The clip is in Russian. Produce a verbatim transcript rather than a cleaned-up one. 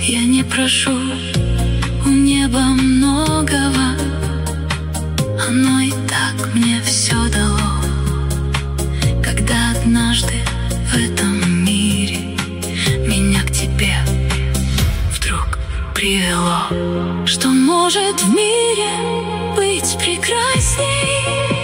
Я не прошу у неба многого, оно и так мне все дало. Когда однажды в этом мире меня к тебе вдруг привело. Что может в мире быть прекрасней?